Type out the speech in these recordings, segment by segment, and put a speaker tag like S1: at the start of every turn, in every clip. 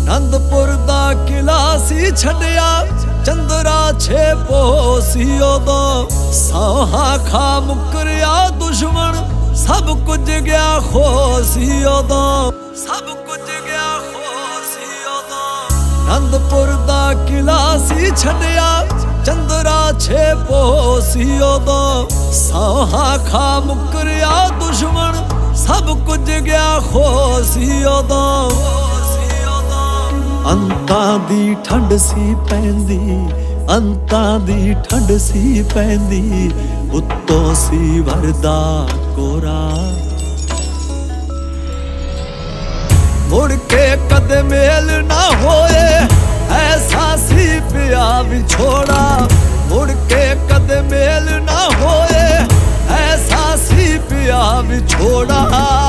S1: आनंदपुर दा किला सी छड़िया चंद्रा छे पोसी उदों साहा खा मुकरिया दुश्मन सब कुछ गया खोसी उदों सब कुछ गया खोसी उदों आनंदपुर दा किला सी छड़िया चंद्रा छे पोसी उदों साहा खा मुकरिया दुश्मन सब कुछ गया खोसी उदों अंतां दी ठंड सी पैंदी अंतां दी ठंड सी पैंदी उत्तों सी वरदा कोरा मुड़ के कदे मेल ना होए ऐसा सी पिया विछोड़ा मुड़ के कदे मेल ना होए ऐसा सी पिया विछोड़ा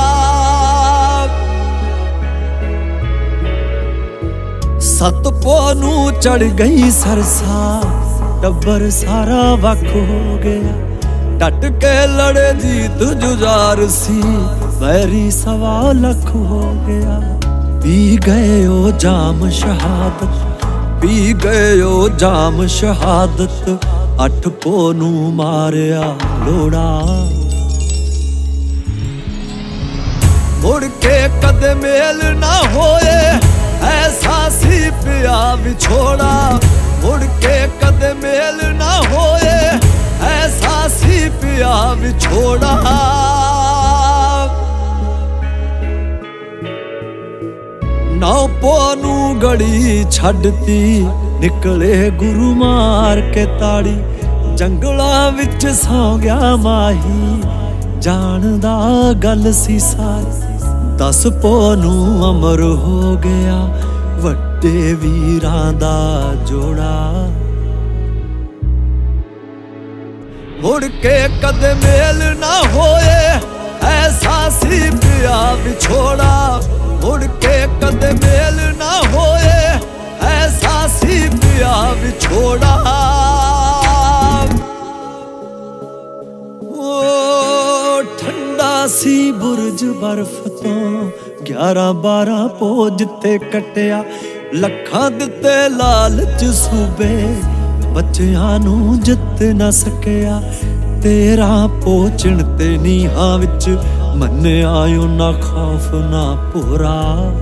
S1: सतपो नू चढ़ गई सरसा टब्बर सारा वख हो गया डट के लड़े जीत जुजार सी बैरी सवा लख हो गया पी गए ओ जाम शहादत पी गए ओ जाम शहादत अठ पो नू मारिया लोड़ा मुड़ के कदे मेल ना होए ऐसा सी पिया विछोड़ा मुड़ के कदे मेल ना होए ऐसा सी पिया विछोड़ा नौ पोनू गड़ी छड़ती निकले गुरु मार के ताड़ी जंगला विच सौ गया माही जानदा गल सी सारी 10 पोनू अमर हो गया वड्डे वीरां दा जोड़ा मुड़ के कदे मेल ना होए ऐसा सी पिया विछोड़ा मुड़ के कदे मेल ना होए ऐसा सी पिया विछोड़ा ठंडा सी बुरज बर्फ तो 11-12 पोज ते कटिया लखां दिते लालच सूबे बच्चियां नू जित न सकिया 13 पोचण ते नीहां विच मन्निया ना खौफ ना पूरा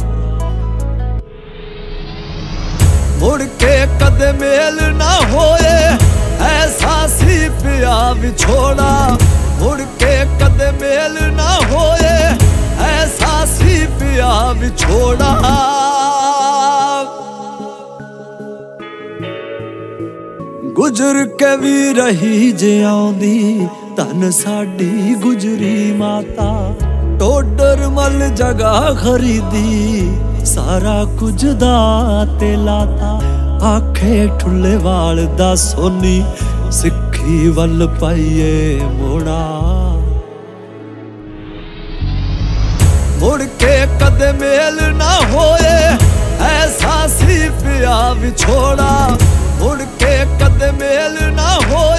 S1: मुड़ के कदे मेल ना होए ऐसा सी पिया विछोड़ा मुड़ के कदे मेल ना होए ऐसा सी पिया विछोड़ा गुजर के भी रही जे आउंदी धन साडी गुजरी माता टोडर मल जगह खरीदी सारा कुछ दा ते लाता आखे ठुले वाल दा सोनी सिक्खी वल पाइए मोड़ा मुड़ के कदे मेल ना होए ऐसा सी पिया विछोड़ा मुड़ के कदे मेल ना होए